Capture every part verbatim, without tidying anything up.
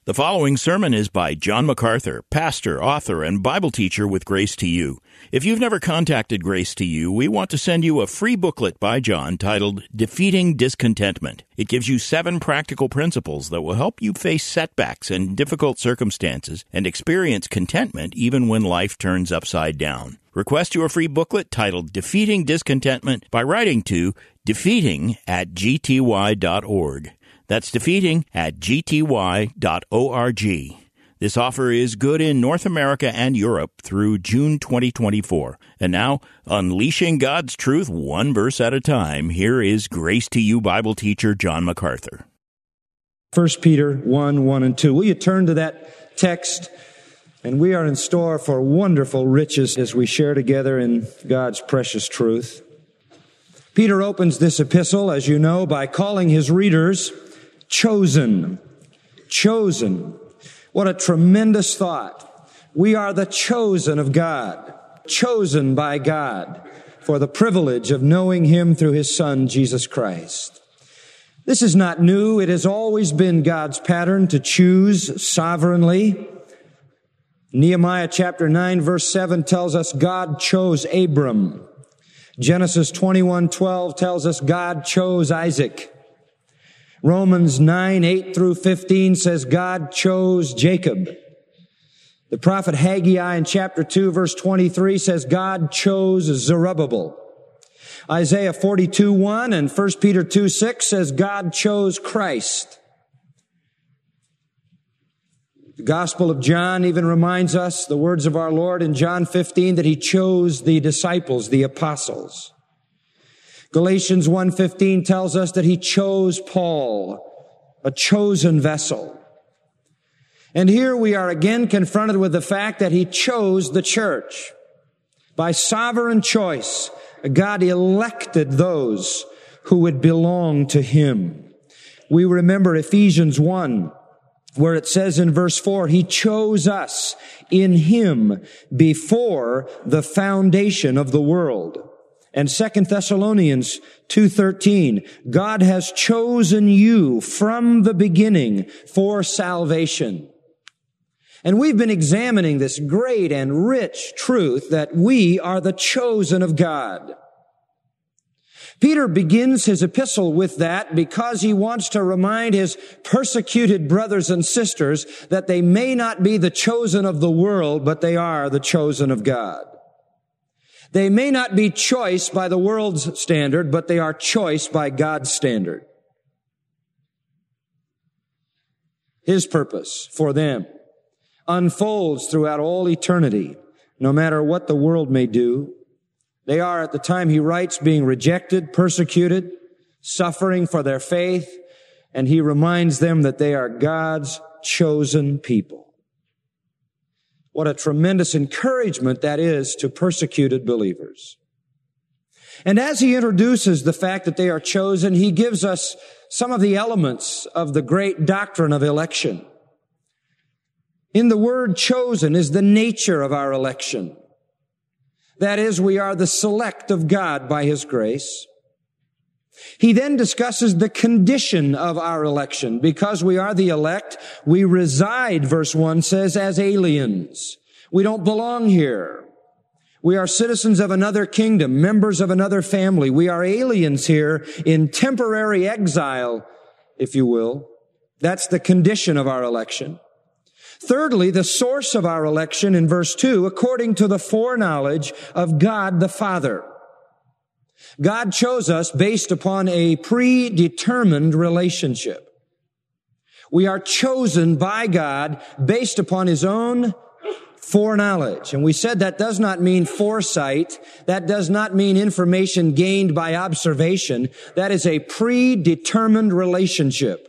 The following sermon is by John MacArthur, pastor, author, and Bible teacher with Grace to You. If you've never contacted Grace to You, we want to send you a free booklet by John titled Defeating Discontentment. It gives you seven practical principles that will help you face setbacks and difficult circumstances and experience contentment even when life turns upside down. Request your free booklet titled Defeating Discontentment by writing to defeating at g t y dot org. That's defeating at g t y dot org. This offer is good in North America and Europe through June twenty twenty-four. And now, unleashing God's truth one verse at a time, here is Grace to You Bible teacher John MacArthur. First Peter one, one and two. Will you turn to that text? And we are in store for wonderful riches as we share together in God's precious truth. Peter opens this epistle, as you know, by calling his readers chosen. Chosen. What a tremendous thought. We are the chosen of God, chosen by God for the privilege of knowing Him through His Son, Jesus Christ. This is not new. It has always been God's pattern to choose sovereignly. Nehemiah chapter nine verse seven tells us God chose Abram. Genesis twenty-one twelve tells us God chose Isaac. Romans nine, eight through fifteen says God chose Jacob. The prophet Haggai in chapter two, verse twenty-three says God chose Zerubbabel. Isaiah forty-two, one and First Peter two, six says God chose Christ. The Gospel of John even reminds us, the words of our Lord in John fifteen, that He chose the disciples, the apostles. Galatians one fifteen tells us that He chose Paul, a chosen vessel. And here we are again confronted with the fact that He chose the church. By sovereign choice, God elected those who would belong to Him. We remember Ephesians one, where it says in verse four, He chose us in Him before the foundation of the world. And Second Thessalonians two thirteen, God has chosen you from the beginning for salvation. And we've been examining this great and rich truth that we are the chosen of God. Peter begins his epistle with that because he wants to remind his persecuted brothers and sisters that they may not be the chosen of the world, but they are the chosen of God. They may not be choice by the world's standard, but they are choice by God's standard. His purpose for them unfolds throughout all eternity, no matter what the world may do. They are, at the time he writes, being rejected, persecuted, suffering for their faith, and he reminds them that they are God's chosen people. What a tremendous encouragement that is to persecuted believers. And as he introduces the fact that they are chosen, he gives us some of the elements of the great doctrine of election. In the word chosen is the nature of our election. That is, we are the select of God by His grace. He then discusses the condition of our election. Because we are the elect, we reside, verse one says, as aliens. We don't belong here. We are citizens of another kingdom, members of another family. We are aliens here in temporary exile, if you will. That's the condition of our election. Thirdly, the source of our election in verse two, according to the foreknowledge of God the Father. God chose us based upon a predetermined relationship. We are chosen by God based upon His own foreknowledge. And we said that does not mean foresight. That does not mean information gained by observation. That is a predetermined relationship.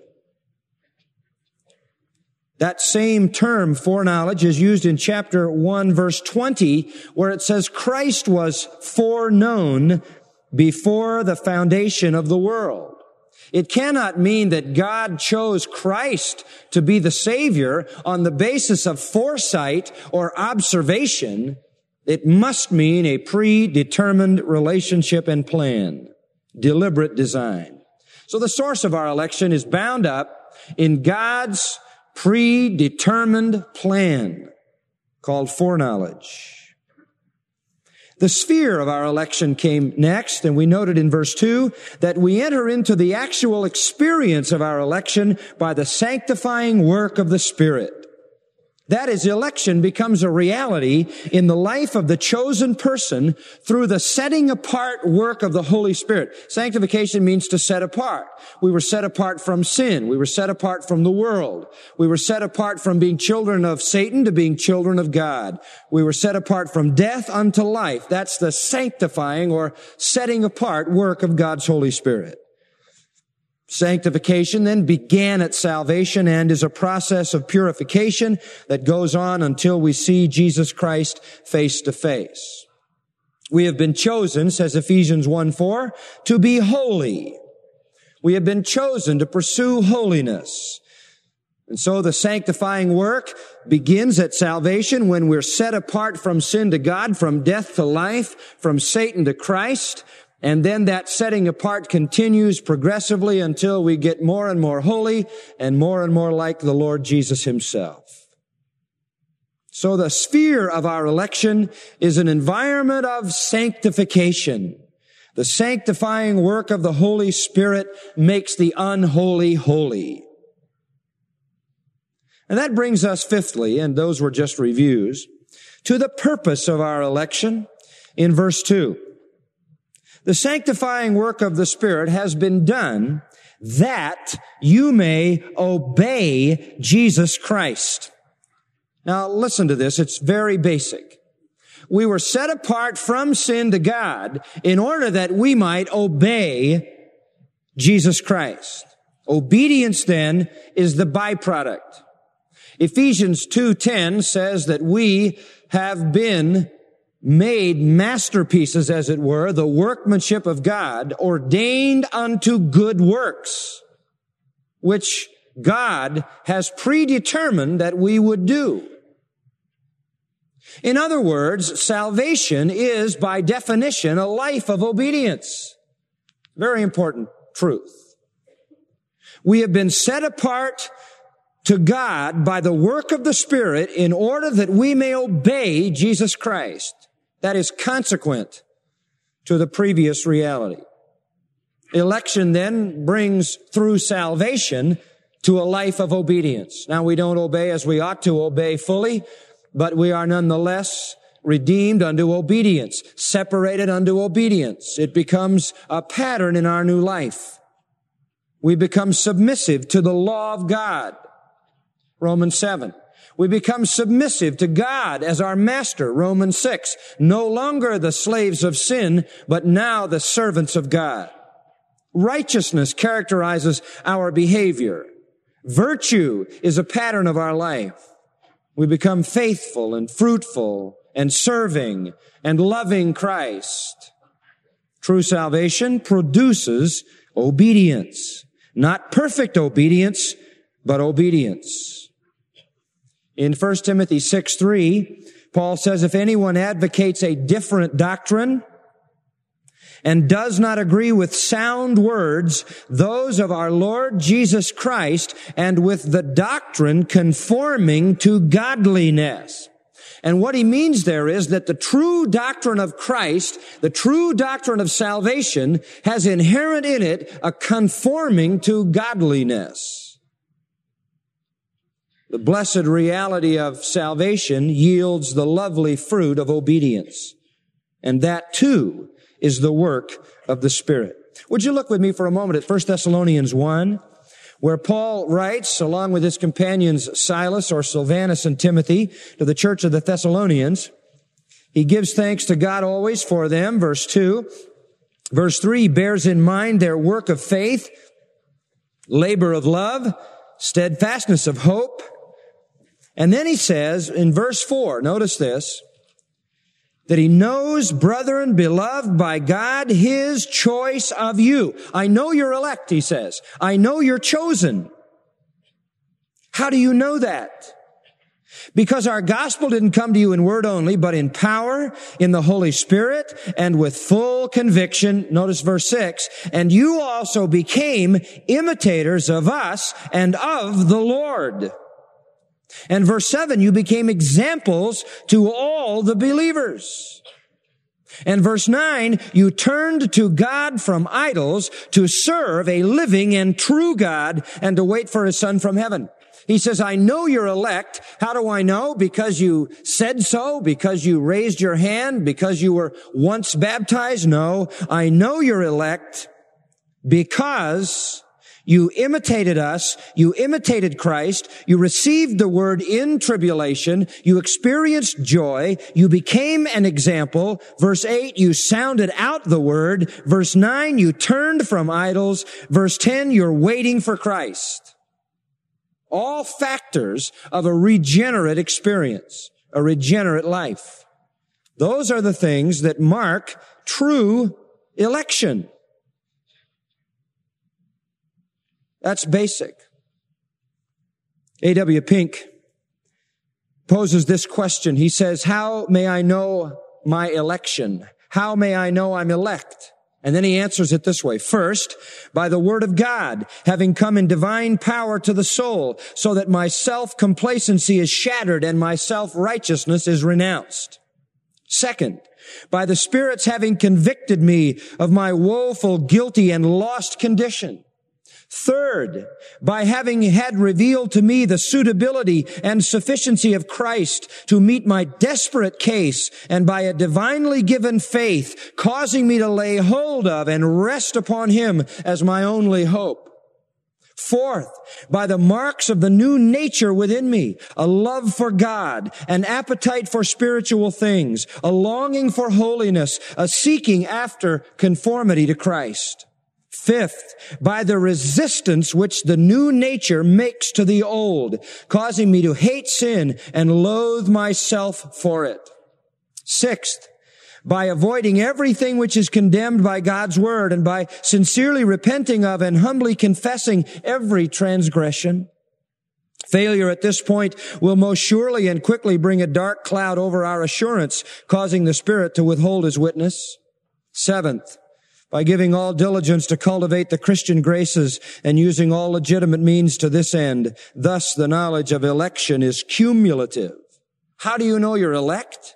That same term, foreknowledge, is used in chapter one, verse twenty, where it says Christ was foreknown before the foundation of the world. It cannot mean that God chose Christ to be the Savior on the basis of foresight or observation. It must mean a predetermined relationship and plan, deliberate design. So the source of our election is bound up in God's predetermined plan called foreknowledge. The sphere of our election came next, and we noted in verse two that we enter into the actual experience of our election by the sanctifying work of the Spirit. That is, election becomes a reality in the life of the chosen person through the setting apart work of the Holy Spirit. Sanctification means to set apart. We were set apart from sin. We were set apart from the world. We were set apart from being children of Satan to being children of God. We were set apart from death unto life. That's the sanctifying or setting apart work of God's Holy Spirit. Sanctification then began at salvation and is a process of purification that goes on until we see Jesus Christ face to face. We have been chosen, says Ephesians one four, to be holy. We have been chosen to pursue holiness. And so the sanctifying work begins at salvation when we're set apart from sin to God, from death to life, from Satan to Christ. And then that setting apart continues progressively until we get more and more holy and more and more like the Lord Jesus himself. So the sphere of our election is an environment of sanctification. The sanctifying work of the Holy Spirit makes the unholy holy. And that brings us fifthly, and those were just reviews, to the purpose of our election in verse two. The sanctifying work of the Spirit has been done that you may obey Jesus Christ. Now listen to this. It's very basic. We were set apart from sin to God in order that we might obey Jesus Christ. Obedience then is the byproduct. Ephesians two ten says that we have been made masterpieces, as it were, the workmanship of God, ordained unto good works, which God has predetermined that we would do. In other words, salvation is, by definition, a life of obedience. Very important truth. We have been set apart to God by the work of the Spirit in order that we may obey Jesus Christ. That is consequent to the previous reality. Election then brings through salvation to a life of obedience. Now we don't obey as we ought to obey fully, but we are nonetheless redeemed unto obedience, separated unto obedience. It becomes a pattern in our new life. We become submissive to the law of God. Romans seven. We become submissive to God as our master. Romans six. No longer the slaves of sin, but now the servants of God. Righteousness characterizes our behavior. Virtue is a pattern of our life. We become faithful and fruitful and serving and loving Christ. True salvation produces obedience. Not perfect obedience, but obedience. In First Timothy six three, Paul says, if anyone advocates a different doctrine and does not agree with sound words, those of our Lord Jesus Christ, and with the doctrine conforming to godliness. And what he means there is that the true doctrine of Christ, the true doctrine of salvation, has inherent in it a conforming to godliness. The blessed reality of salvation yields the lovely fruit of obedience. And that too is the work of the Spirit. Would you look with me for a moment at First Thessalonians one, where Paul writes, along with his companions Silas or Silvanus and Timothy, to the church of the Thessalonians. He gives thanks to God always for them, verse two. Verse three bears in mind their work of faith, labor of love, steadfastness of hope. And then he says in verse four, notice this, that he knows, brethren, beloved by God, his choice of you. I know you're elect, he says. I know you're chosen. How do you know that? Because our gospel didn't come to you in word only, but in power, in the Holy Spirit, and with full conviction. Notice verse six. And you also became imitators of us and of the Lord. And verse seven, you became examples to all the believers. And verse nine, you turned to God from idols to serve a living and true God and to wait for his Son from heaven. He says, I know you're elect. How do I know? Because you said so? Because you raised your hand? Because you were once baptized? No, I know you're elect because you imitated us, you imitated Christ, you received the word in tribulation, you experienced joy, you became an example. Verse eight, you sounded out the word. Verse nine, you turned from idols. Verse ten, you're waiting for Christ. All factors of a regenerate experience, a regenerate life. Those are the things that mark true election. That's basic. A W Pink poses this question. He says, how may I know my election? How may I know I'm elect? And then he answers it this way. First, by the word of God, having come in divine power to the soul, so that my self-complacency is shattered and my self-righteousness is renounced. Second, by the Spirit's having convicted me of my woeful, guilty, and lost condition. Third, by having had revealed to me the suitability and sufficiency of Christ to meet my desperate case, and by a divinely given faith causing me to lay hold of and rest upon him as my only hope. Fourth, by the marks of the new nature within me, a love for God, an appetite for spiritual things, a longing for holiness, a seeking after conformity to Christ. Fifth, by the resistance which the new nature makes to the old, causing me to hate sin and loathe myself for it. Sixth, by avoiding everything which is condemned by God's word and by sincerely repenting of and humbly confessing every transgression. Failure at this point will most surely and quickly bring a dark cloud over our assurance, causing the Spirit to withhold his witness. Seventh, by giving all diligence to cultivate the Christian graces and using all legitimate means to this end. Thus, the knowledge of election is cumulative. How do you know you're elect?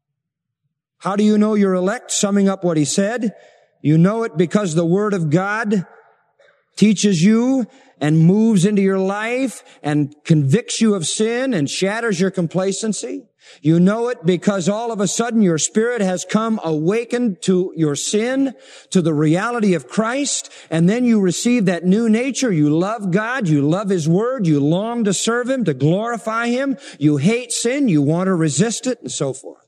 How do you know you're elect? Summing up what he said, you know it because the Word of God teaches you and moves into your life and convicts you of sin and shatters your complacency. You know it because all of a sudden your spirit has come awakened to your sin, to the reality of Christ, and then you receive that new nature. You love God, you love his word, you long to serve him, to glorify him, you hate sin, you want to resist it, and so forth.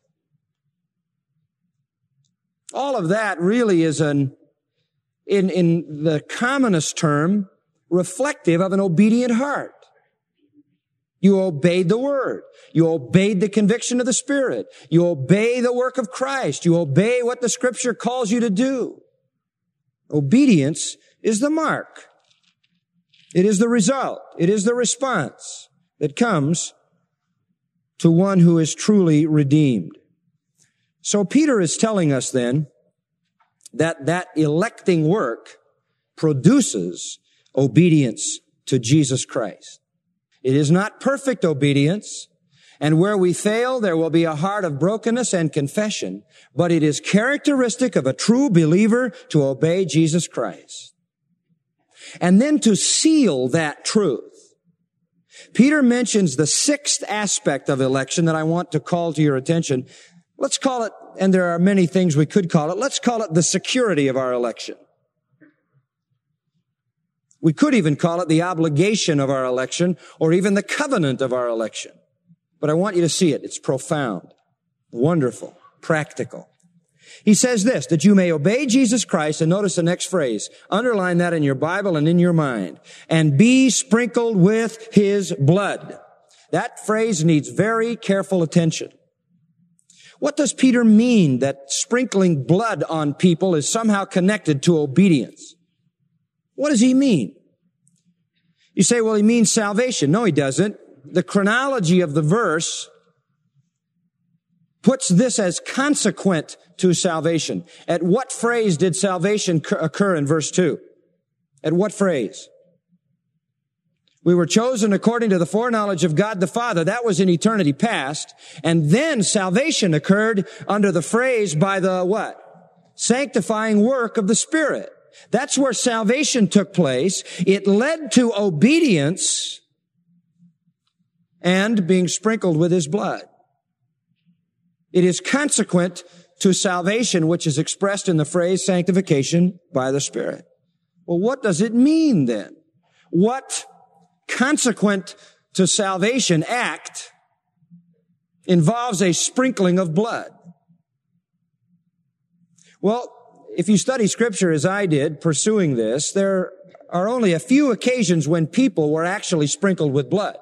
All of that really is an, in, in the commonest term, reflective of an obedient heart. You obeyed the word. You obeyed the conviction of the Spirit. You obey the work of Christ. You obey what the Scripture calls you to do. Obedience is the mark. It is the result. It is the response that comes to one who is truly redeemed. So Peter is telling us then that that electing work produces obedience to Jesus Christ. It is not perfect obedience, and where we fail, there will be a heart of brokenness and confession, but it is characteristic of a true believer to obey Jesus Christ. And then to seal that truth, Peter mentions the sixth aspect of election that I want to call to your attention. Let's call it, and there are many things we could call it, let's call it the security of our election. We could even call it the obligation of our election, or even the covenant of our election. But I want you to see it. It's profound, wonderful, practical. He says this, that you may obey Jesus Christ, and notice the next phrase. Underline that in your Bible and in your mind. And be sprinkled with his blood. That phrase needs very careful attention. What does Peter mean that sprinkling blood on people is somehow connected to obedience? What does he mean? You say, well, he means salvation. No, he doesn't. The chronology of the verse puts this as consequent to salvation. At what phrase did salvation occur in verse two? At what phrase? We were chosen according to the foreknowledge of God the Father. That was in eternity past. And then salvation occurred under the phrase by the what? Sanctifying work of the Spirit. That's where salvation took place. It led to obedience and being sprinkled with His blood. It is consequent to salvation, which is expressed in the phrase sanctification by the Spirit. Well, what does it mean then? What consequent to salvation act involves a sprinkling of blood? Well, if you study Scripture as I did, pursuing this, there are only a few occasions when people were actually sprinkled with blood.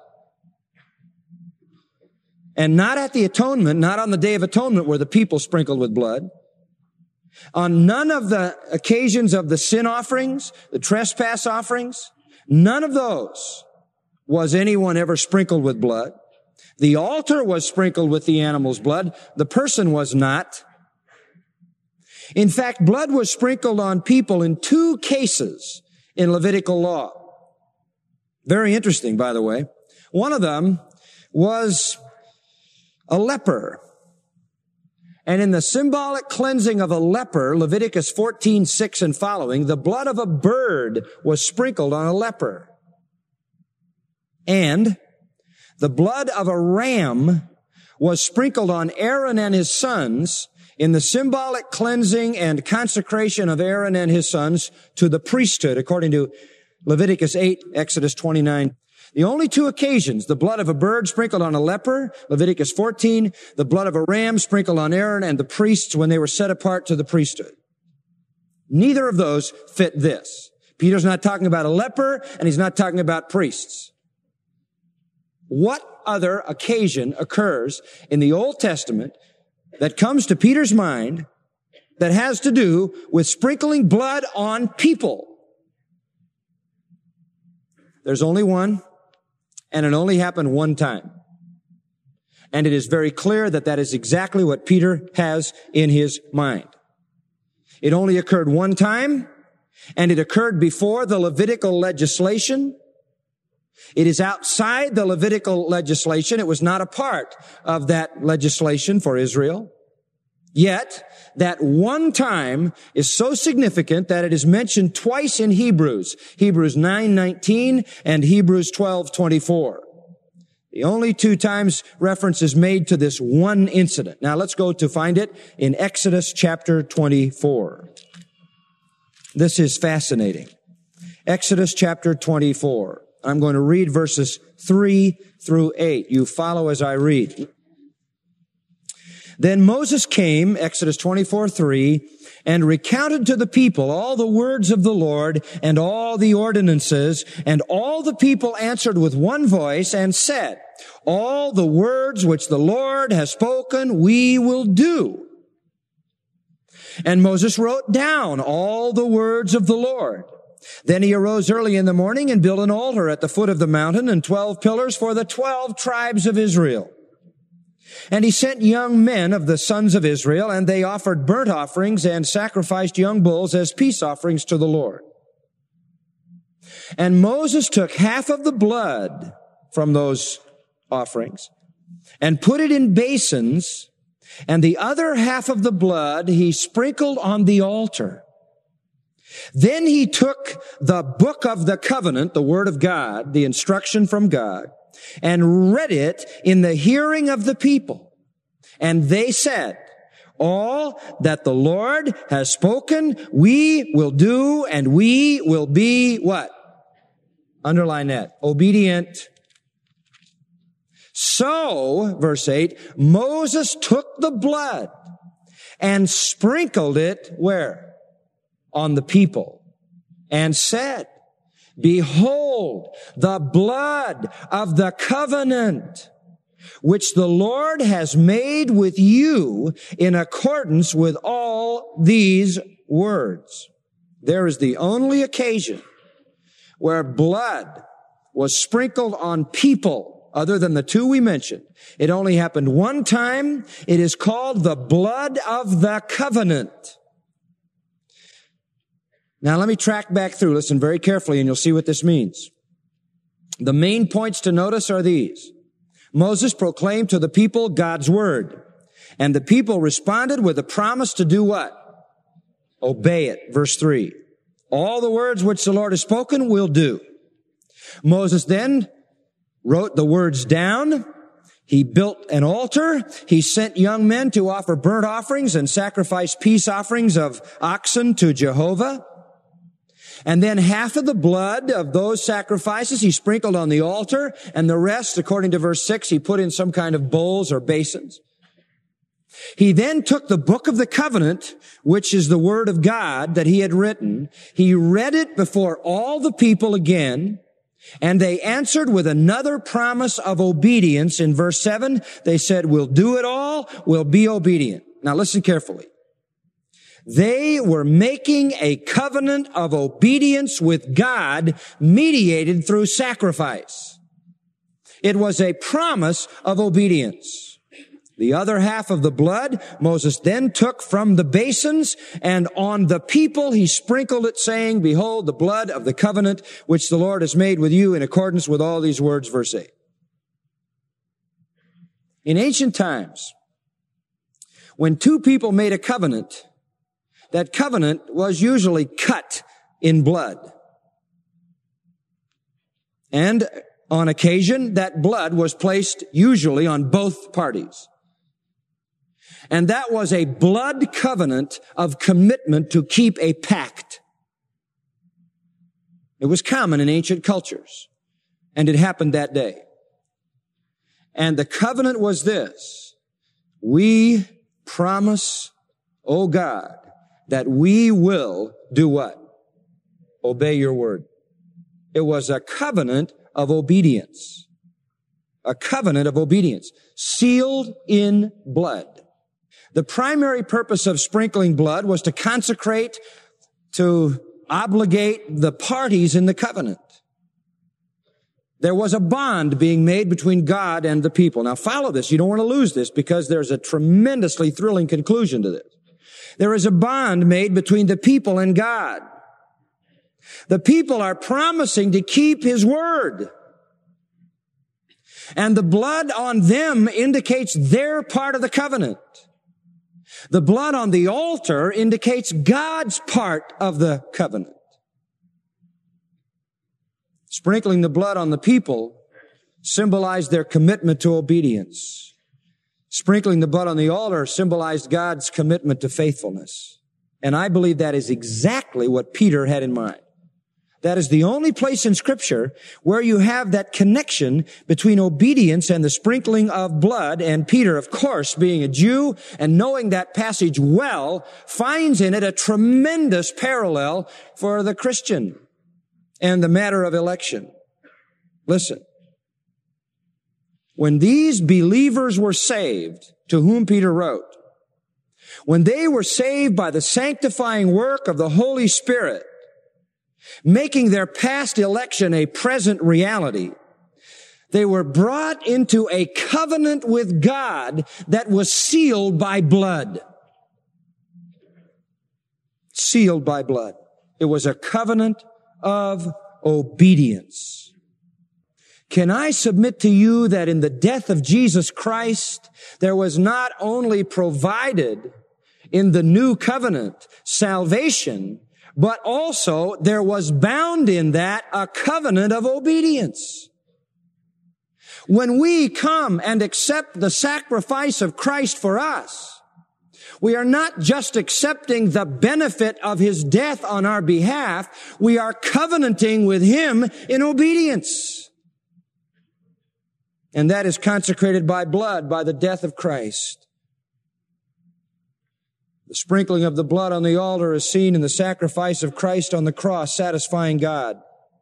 And not at the atonement, not on the Day of Atonement were the people sprinkled with blood. On none of the occasions of the sin offerings, the trespass offerings, none of those was anyone ever sprinkled with blood. The altar was sprinkled with the animal's blood. The person was not. In fact, blood was sprinkled on people in two cases in Levitical law. Very interesting, by the way. One of them was a leper. And in the symbolic cleansing of a leper, Leviticus fourteen six and following, the blood of a bird was sprinkled on a leper. And the blood of a ram was sprinkled on Aaron and his sons in the symbolic cleansing and consecration of Aaron and his sons to the priesthood, according to Leviticus eight, Exodus twenty-nine. The only two occasions, the blood of a bird sprinkled on a leper, Leviticus fourteen, the blood of a ram sprinkled on Aaron and the priests when they were set apart to the priesthood. Neither of those fit this. Peter's not talking about a leper, and he's not talking about priests. What other occasion occurs in the Old Testament that comes to Peter's mind that has to do with sprinkling blood on people? There's only one. And it only happened one time. And it is very clear that that is exactly what Peter has in his mind. It only occurred one time, and it occurred before the Levitical legislation. It is outside the Levitical legislation. It was not a part of that legislation for Israel. Yet, that one time is so significant that it is mentioned twice in Hebrews. Hebrews nine nineteen and Hebrews twelve twenty-four. The only two times reference is made to this one incident. Now let's go to find it in Exodus chapter twenty-four. This is fascinating. Exodus chapter twenty-four. I'm going to read verses three through eight. You follow as I read. Then Moses came, Exodus twenty-four three, and recounted to the people all the words of the Lord and all the ordinances, and all the people answered with one voice and said, all the words which the Lord has spoken we will do. And Moses wrote down all the words of the Lord. Then he arose early in the morning and built an altar at the foot of the mountain and twelve pillars for the twelve tribes of Israel. And he sent young men of the sons of Israel, and they offered burnt offerings and sacrificed young bulls as peace offerings to the Lord. And Moses took half of the blood from those offerings and put it in basins, and the other half of the blood he sprinkled on the altar. Then he took the book of the covenant, the word of God, the instruction from God, and read it in the hearing of the people. And they said, all that the Lord has spoken, we will do, and we will be what? Underline that. Obedient. So, verse eight, Moses took the blood and sprinkled it where? On the people, and said, behold, the blood of the covenant, which the Lord has made with you in accordance with all these words. There is the only occasion where blood was sprinkled on people other than the two we mentioned. It only happened one time. It is called the blood of the covenant. Now let me track back through. Listen very carefully and you'll see what this means. The main points to notice are these. Moses proclaimed to the people God's word, and the people responded with a promise to do what? Obey it. Verse three. All the words which the Lord has spoken will do. Moses then wrote the words down. He built an altar. He sent young men to offer burnt offerings and sacrifice peace offerings of oxen to Jehovah. And then half of the blood of those sacrifices he sprinkled on the altar, and the rest, according to verse six, he put in some kind of bowls or basins. He then took the book of the covenant, which is the word of God that he had written. He read it before all the people again, and they answered with another promise of obedience. In verse seven, they said, we'll do it all, we'll be obedient. Now listen carefully. They were making a covenant of obedience with God mediated through sacrifice. It was a promise of obedience. The other half of the blood Moses then took from the basins, and on the people he sprinkled it, saying, behold, the blood of the covenant which the Lord has made with you in accordance with all these words, verse eight. In ancient times, when two people made a covenant, that covenant was usually cut in blood. And on occasion, that blood was placed usually on both parties. And that was a blood covenant of commitment to keep a pact. It was common in ancient cultures, and it happened that day. And the covenant was this: we promise, O God, that we will do what? Obey your word. It was a covenant of obedience. A covenant of obedience, sealed in blood. The primary purpose of sprinkling blood was to consecrate, to obligate the parties in the covenant. There was a bond being made between God and the people. Now follow this. You don't want to lose this, because there's a tremendously thrilling conclusion to this. There is a bond made between the people and God. The people are promising to keep His word. And the blood on them indicates their part of the covenant. The blood on the altar indicates God's part of the covenant. Sprinkling the blood on the people symbolized their commitment to obedience. Sprinkling the blood on the altar symbolized God's commitment to faithfulness. And I believe that is exactly what Peter had in mind. That is the only place in Scripture where you have that connection between obedience and the sprinkling of blood. And Peter, of course, being a Jew and knowing that passage well, finds in it a tremendous parallel for the Christian and the matter of election. Listen. When these believers were saved, to whom Peter wrote, when they were saved by the sanctifying work of the Holy Spirit, making their past election a present reality, they were brought into a covenant with God that was sealed by blood. Sealed by blood. It was a covenant of obedience. Can I submit to you that in the death of Jesus Christ, there was not only provided in the new covenant salvation, but also there was bound in that a covenant of obedience. When we come and accept the sacrifice of Christ for us, we are not just accepting the benefit of His death on our behalf, we are covenanting with Him in obedience. And that is consecrated by blood, by the death of Christ. The sprinkling of the blood on the altar is seen in the sacrifice of Christ on the cross, satisfying God.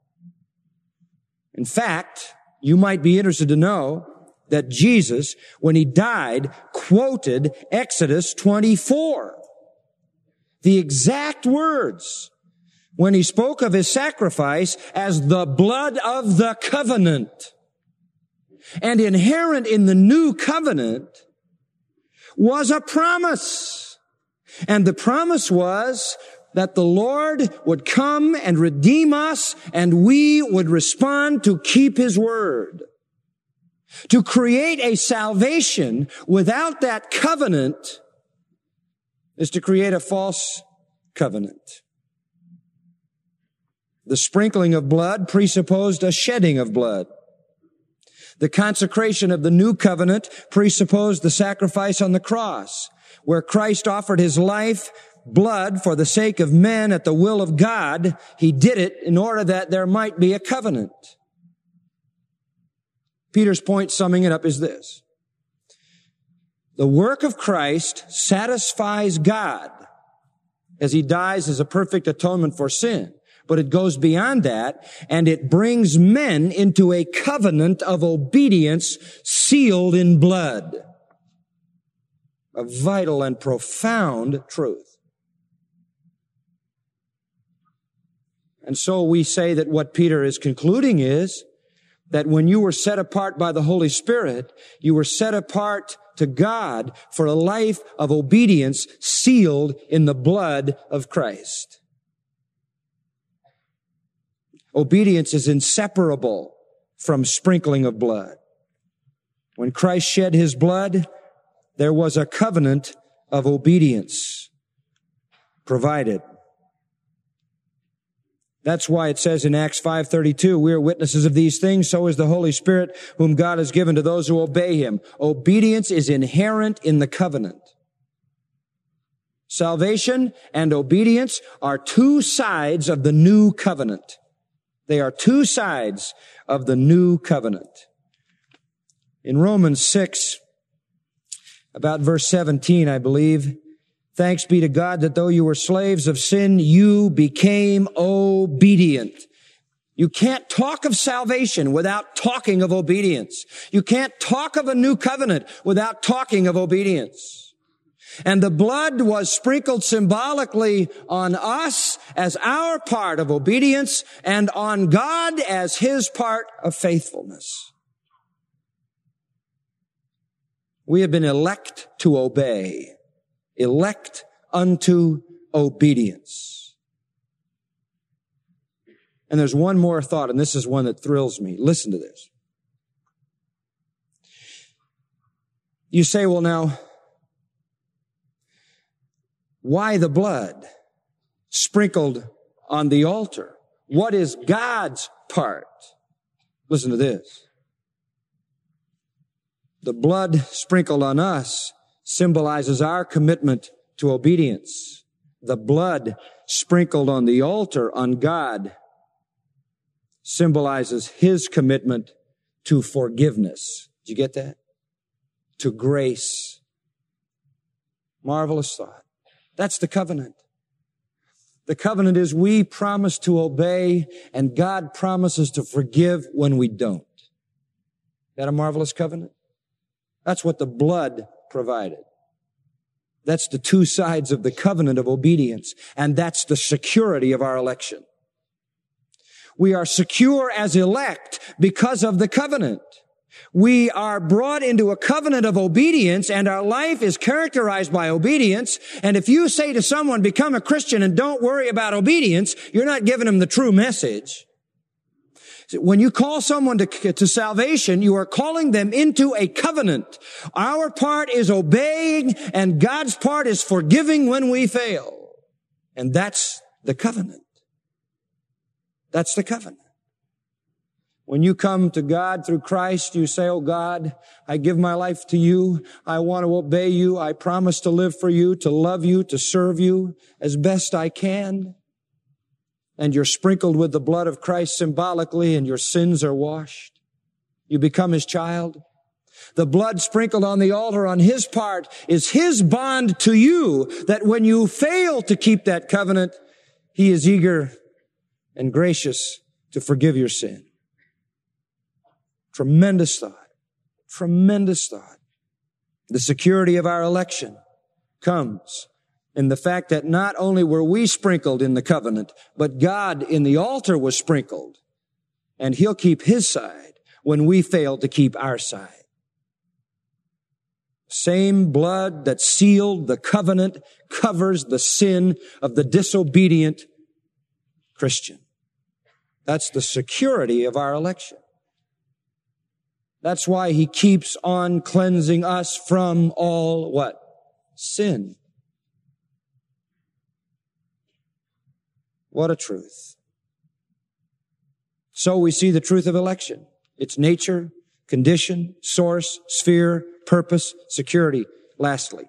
In fact, you might be interested to know that Jesus, when He died, quoted Exodus twenty-four. The exact words when He spoke of His sacrifice as the blood of the covenant. And inherent in the new covenant was a promise. And the promise was, that the Lord would come and redeem us, and we would respond to keep His word. To create a salvation without that covenant is to create a false covenant. The sprinkling of blood presupposed a shedding of blood. The consecration of the new covenant presupposed the sacrifice on the cross, where Christ offered His life, blood, for the sake of men at the will of God. He did it in order that there might be a covenant. Peter's point, summing it up, is this. The work of Christ satisfies God as He dies as a perfect atonement for sin. But it goes beyond that, and it brings men into a covenant of obedience sealed in blood. A vital and profound truth. And so we say that what Peter is concluding is that when you were set apart by the Holy Spirit, you were set apart to God for a life of obedience sealed in the blood of Christ. Obedience is inseparable from sprinkling of blood. When Christ shed His blood, there was a covenant of obedience provided. That's why it says in Acts five thirty-two, we are witnesses of these things, so is the Holy Spirit, whom God has given to those who obey Him. Obedience is inherent in the covenant. Salvation and obedience are two sides of the new covenant. They are two sides of the new covenant. In Romans six, about verse seventeen, I believe, thanks be to God that though you were slaves of sin, you became obedient. You can't talk of salvation without talking of obedience. You can't talk of a new covenant without talking of obedience. And the blood was sprinkled symbolically on us as our part of obedience and on God as His part of faithfulness. We have been elect to obey. Elect unto obedience. And there's one more thought, and this is one that thrills me. Listen to this. You say, well now, why the blood sprinkled on the altar? What is God's part? Listen to this. The blood sprinkled on us symbolizes our commitment to obedience. The blood sprinkled on the altar on God symbolizes His commitment to forgiveness. Did you get that? To grace. Marvelous thought. That's the covenant. The covenant is we promise to obey, and God promises to forgive when we don't. Is that a marvelous covenant? That's what the blood provided. That's the two sides of the covenant of obedience, and that's the security of our election. We are secure as elect because of the covenant. We are brought into a covenant of obedience, and our life is characterized by obedience. And if you say to someone, become a Christian and don't worry about obedience, you're not giving them the true message. When you call someone to, to salvation, you are calling them into a covenant. Our part is obeying, and God's part is forgiving when we fail. And that's the covenant. That's the covenant. When you come to God through Christ, you say, oh God, I give my life to you. I want to obey you. I promise to live for you, to love you, to serve you as best I can. And you're sprinkled with the blood of Christ symbolically, and your sins are washed. You become His child. The blood sprinkled on the altar on His part is His bond to you, that when you fail to keep that covenant, He is eager and gracious to forgive your sin. Tremendous thought. Tremendous thought. The security of our election comes in the fact that not only were we sprinkled in the covenant, but God in the altar was sprinkled. And He'll keep His side when we fail to keep our side. same blood that sealed the covenant covers the sin of the disobedient Christian. That's the security of our election. That's why he keeps on cleansing us from all what? Sin. What a truth. So we see the truth of election. Its nature, condition, source, sphere, purpose, security. Lastly,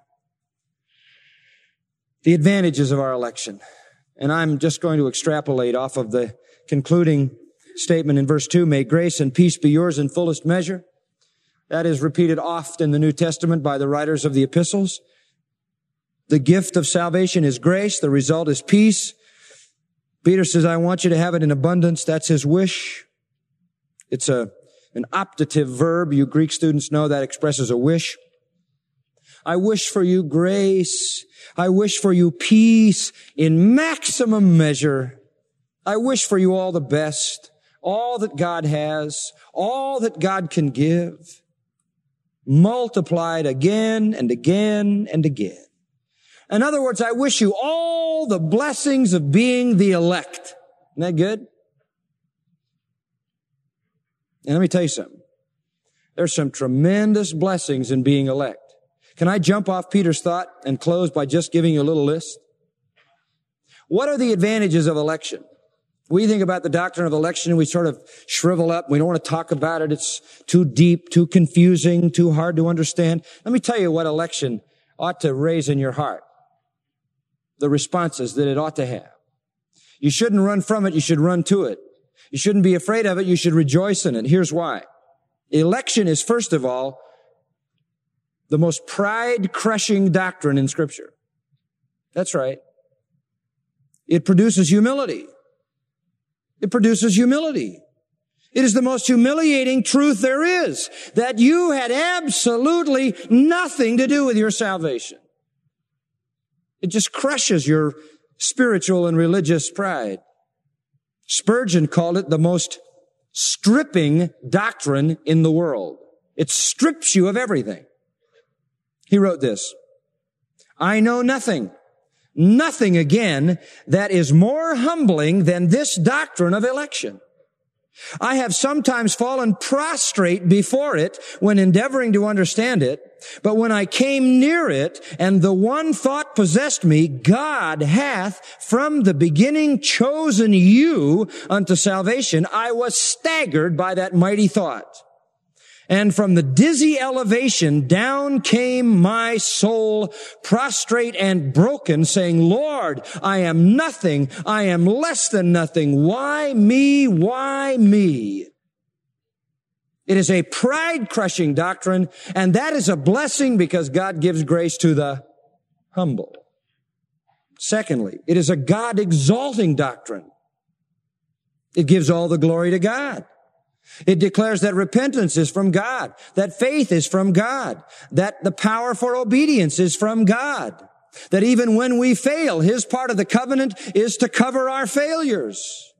the advantages of our election. And I'm just going to extrapolate off of the concluding statement in verse two. May grace and peace be yours in fullest measure. That is repeated oft in the New Testament by the writers of the epistles. The gift of salvation is grace. The result is peace. Peter says, I want you to have it in abundance. That's his wish. It's a, an optative verb. You Greek students know that expresses a wish. I wish for you grace. I wish for you peace in maximum measure. I wish for you all the best, all that God has, all that God can give, multiplied again and again and again. In other words, I wish you all the blessings of being the elect. Isn't that good? And let me tell you something. There's some tremendous blessings in being elect. Can I jump off Peter's thought and close by just giving you a little list? What are the advantages of election? We think about the doctrine of election and we sort of shrivel up. We don't want to talk about it. It's too deep, too confusing, too hard to understand. Let me tell you what election ought to raise in your heart. The responses that it ought to have. You shouldn't run from it. You should run to it. You shouldn't be afraid of it. You should rejoice in it. Here's why. Election is, first of all, the most pride-crushing doctrine in Scripture. That's right. It produces humility. It produces humility. It is the most humiliating truth there is, that you had absolutely nothing to do with your salvation. It just crushes your spiritual and religious pride. Spurgeon called it the most stripping doctrine in the world. It strips you of everything. He wrote this, I know nothing, nothing again that is more humbling than this doctrine of election. I have sometimes fallen prostrate before it when endeavoring to understand it, but when I came near it and the one thought possessed me, God hath from the beginning chosen you unto salvation, I was staggered by that mighty thought. And from the dizzy elevation down came my soul, prostrate and broken, saying, Lord, I am nothing. I am less than nothing. Why me? Why me? It is a pride-crushing doctrine, and that is a blessing because God gives grace to the humble. Secondly, it is a God-exalting doctrine. It gives all the glory to God. It declares that repentance is from God, that faith is from God, that the power for obedience is from God, that even when we fail, His part of the covenant is to cover our failures.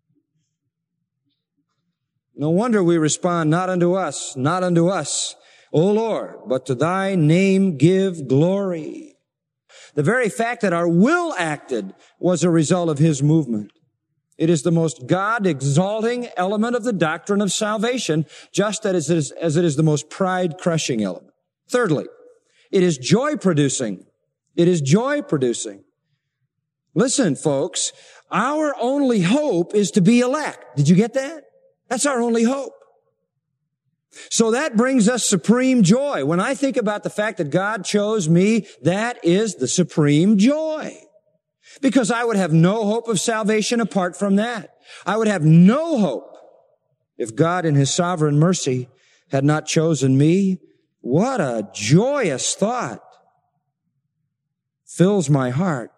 No wonder we respond, not unto us, not unto us, O Lord, but to Thy name give glory. The very fact that our will acted was a result of His movement. It is the most God-exalting element of the doctrine of salvation, just as it is, as it is the most pride-crushing element. Thirdly, it is joy-producing. It is joy-producing. Listen, folks, our only hope is to be elect. Did you get that? That's our only hope. So that brings us supreme joy. When I think about the fact that God chose me, that is the supreme joy. Because I would have no hope of salvation apart from that. I would have no hope if God in His sovereign mercy had not chosen me. What a joyous thought fills my heart.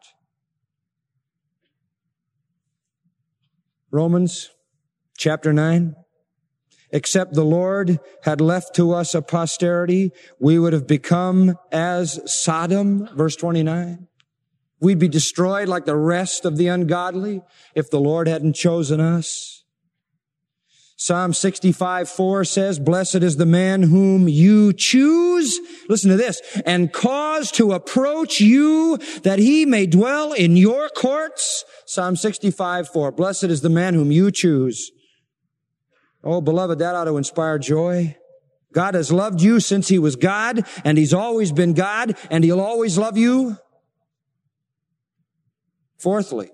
Romans chapter nine. Except the Lord had left to us a posterity, we would have become as Sodom, verse twenty-nine. We'd be destroyed like the rest of the ungodly if the Lord hadn't chosen us. Psalm sixty-five four says, blessed is the man whom you choose, listen to this, and cause to approach you that he may dwell in your courts. Psalm sixty-five four, blessed is the man whom you choose. Oh, beloved, that ought to inspire joy. God has loved you since he was God, and he's always been God, and he'll always love you. Fourthly,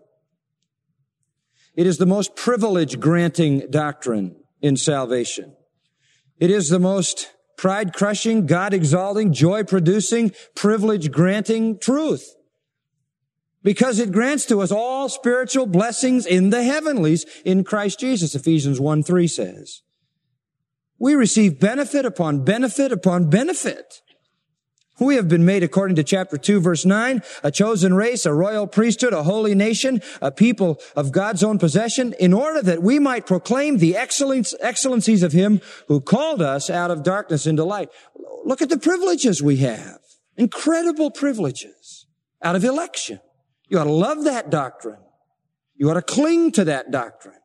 it is the most privilege-granting doctrine in salvation. It is the most pride-crushing, God-exalting, joy-producing, privilege-granting truth. Because it grants to us all spiritual blessings in the heavenlies in Christ Jesus, Ephesians one three says. We receive benefit upon benefit upon benefit. We have been made, according to chapter two, verse nine, a chosen race, a royal priesthood, a holy nation, a people of God's own possession, in order that we might proclaim the excellence, excellencies of him who called us out of darkness into light. Look at the privileges we have. Incredible privileges out of election. You ought to love that doctrine. You ought to cling to that doctrine.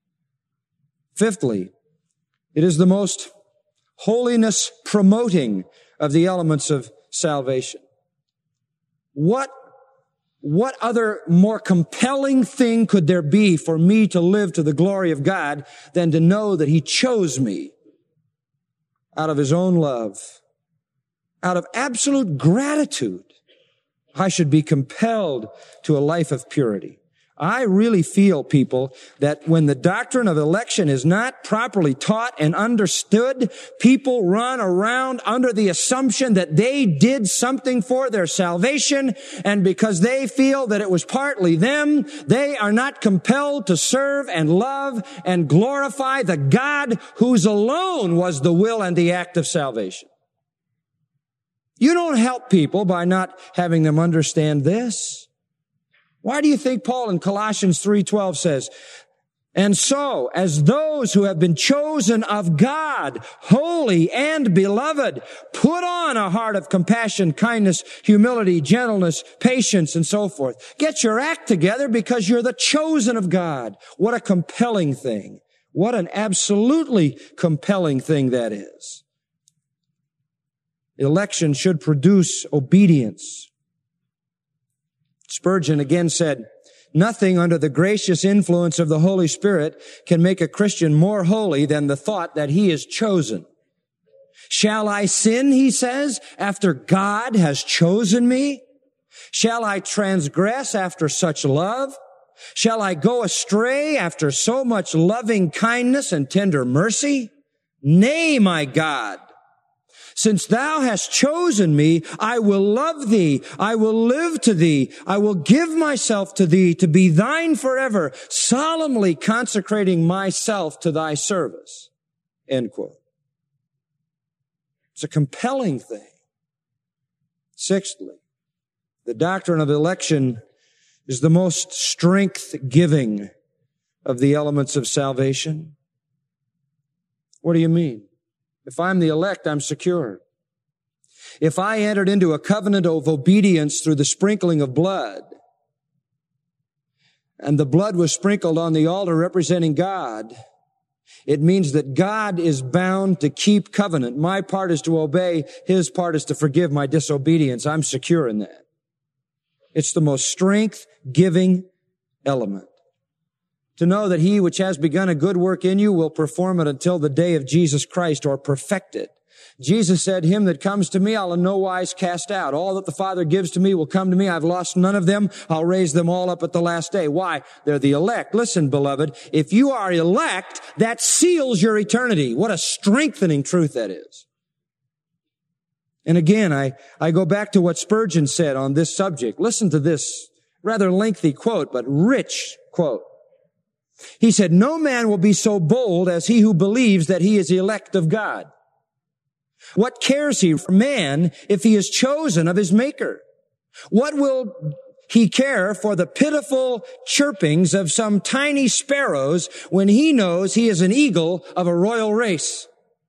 Fifthly, it is the most holiness promoting of the elements of salvation. What, what other more compelling thing could there be for me to live to the glory of God than to know that he chose me out of his own love, out of absolute gratitude? I should be compelled to a life of purity. I really feel, people, that when the doctrine of election is not properly taught and understood, people run around under the assumption that they did something for their salvation, and because they feel that it was partly them, they are not compelled to serve and love and glorify the God whose alone was the will and the act of salvation. You don't help people by not having them understand this. Why do you think Paul in Colossians three twelve says, and so, as those who have been chosen of God, holy and beloved, put on a heart of compassion, kindness, humility, gentleness, patience, and so forth. Get your act together because you're the chosen of God. What a compelling thing. What an absolutely compelling thing that is. Election should produce obedience. Spurgeon again said, nothing under the gracious influence of the Holy Spirit can make a Christian more holy than the thought that he is chosen. Shall I sin, he says, after God has chosen me? Shall I transgress after such love? Shall I go astray after so much loving kindness and tender mercy? Nay, my God. Since thou hast chosen me, I will love thee. I will live to thee. I will give myself to thee to be thine forever, solemnly consecrating myself to thy service. End quote. It's a compelling thing. Sixthly, the doctrine of election is the most strength-giving of the elements of salvation. What do you mean? If I'm the elect, I'm secure. If I entered into a covenant of obedience through the sprinkling of blood, and the blood was sprinkled on the altar representing God, it means that God is bound to keep covenant. My part is to obey. His part is to forgive my disobedience. I'm secure in that. It's the most strength-giving element. To know that he which has begun a good work in you will perform it until the day of Jesus Christ, or perfect it. Jesus said, him that comes to me, I'll in no wise cast out. All that the Father gives to me will come to me. I've lost none of them. I'll raise them all up at the last day. Why? They're the elect. Listen, beloved, if you are elect, that seals your eternity. What a strengthening truth that is. And again, I, I go back to what Spurgeon said on this subject. Listen to this rather lengthy quote, but rich quote. He said, no man will be so bold as he who believes that he is the elect of God. What cares he for man if he is chosen of his Maker? What will he care for the pitiful chirpings of some tiny sparrows when he knows he is an eagle of a royal race?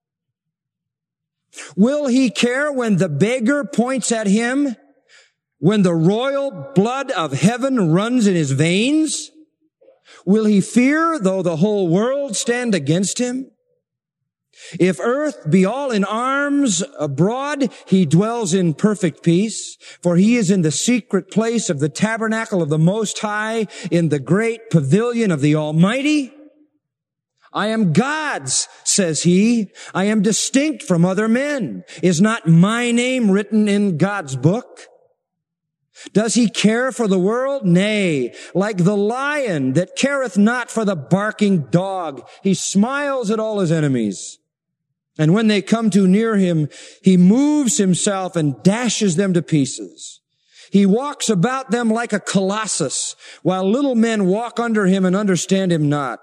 Will he care when the beggar points at him, when the royal blood of heaven runs in his veins? Will he fear though the whole world stand against him? If earth be all in arms abroad, he dwells in perfect peace, for he is in the secret place of the tabernacle of the Most High, in the great pavilion of the Almighty. I am God's, says he. I am distinct from other men. Is not my name written in God's book? Does he care for the world? Nay, like the lion that careth not for the barking dog, he smiles at all his enemies. And when they come too near him, he moves himself and dashes them to pieces. He walks about them like a colossus, while little men walk under him and understand him not.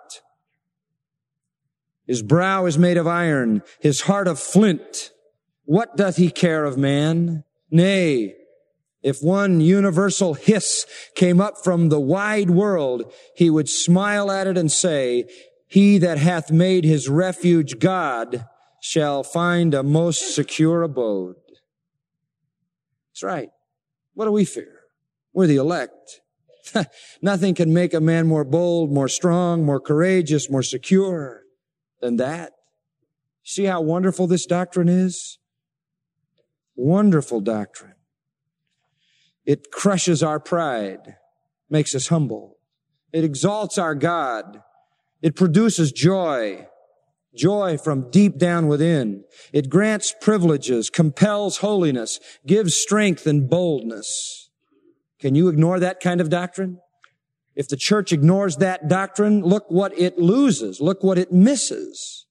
His brow is made of iron, his heart of flint. What doth he care of man? Nay, if one universal hiss came up from the wide world, he would smile at it and say, he that hath made his refuge God shall find a most secure abode. That's right. What do we fear? We're the elect. Nothing can make a man more bold, more strong, more courageous, more secure than that. See how wonderful this doctrine is? Wonderful doctrine. It crushes our pride, makes us humble. It exalts our God. It produces joy. Joy from deep down within. It grants privileges, compels holiness, gives strength and boldness. Can you ignore that kind of doctrine? If the church ignores that doctrine, look what it loses. Look what it misses.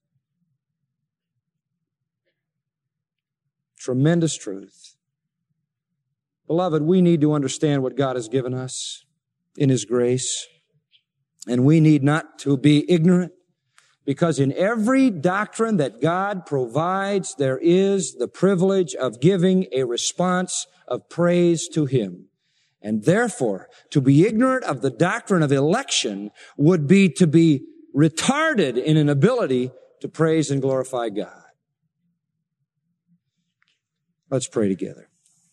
Tremendous truth. Beloved, we need to understand what God has given us in His grace, and we need not to be ignorant. Because in every doctrine that God provides, there is the privilege of giving a response of praise to Him. And therefore, to be ignorant of the doctrine of election would be to be retarded in an ability to praise and glorify God. Let's pray together.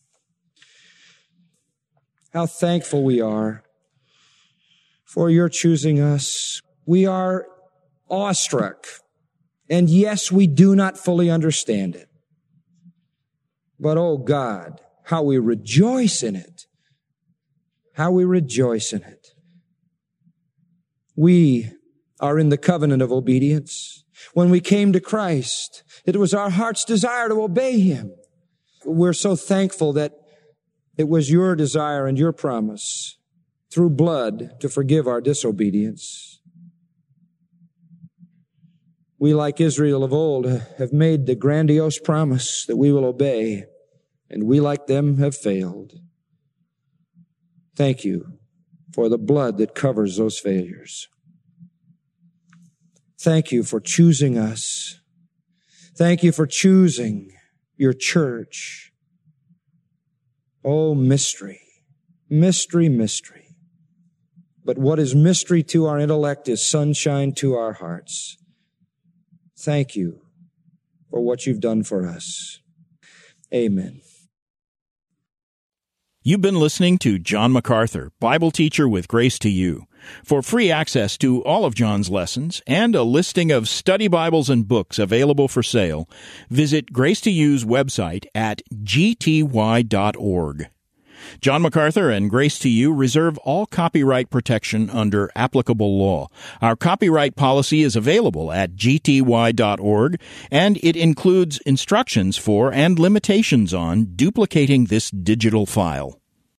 How thankful we are for your choosing us. We are awestruck. And yes, we do not fully understand it. But oh God, how we rejoice in it. How we rejoice in it. We are in the covenant of obedience. When we came to Christ, it was our heart's desire to obey Him. We're so thankful that it was your desire and your promise through blood to forgive our disobedience. We, like Israel of old, have made the grandiose promise that we will obey, and we, like them, have failed. Thank you for the blood that covers those failures. Thank you for choosing us. Thank you for choosing your church. Oh, mystery, mystery, mystery. But what is mystery to our intellect is sunshine to our hearts. Thank you for what you've done for us. Amen. You've been listening to John MacArthur, Bible teacher with Grace to You. For free access to all of John's lessons and a listing of study Bibles and books available for sale, visit Grace to You's website at g t y dot org. John MacArthur and Grace to You reserve all copyright protection under applicable law. Our copyright policy is available at g t y dot org, and it includes instructions for and limitations on duplicating this digital file.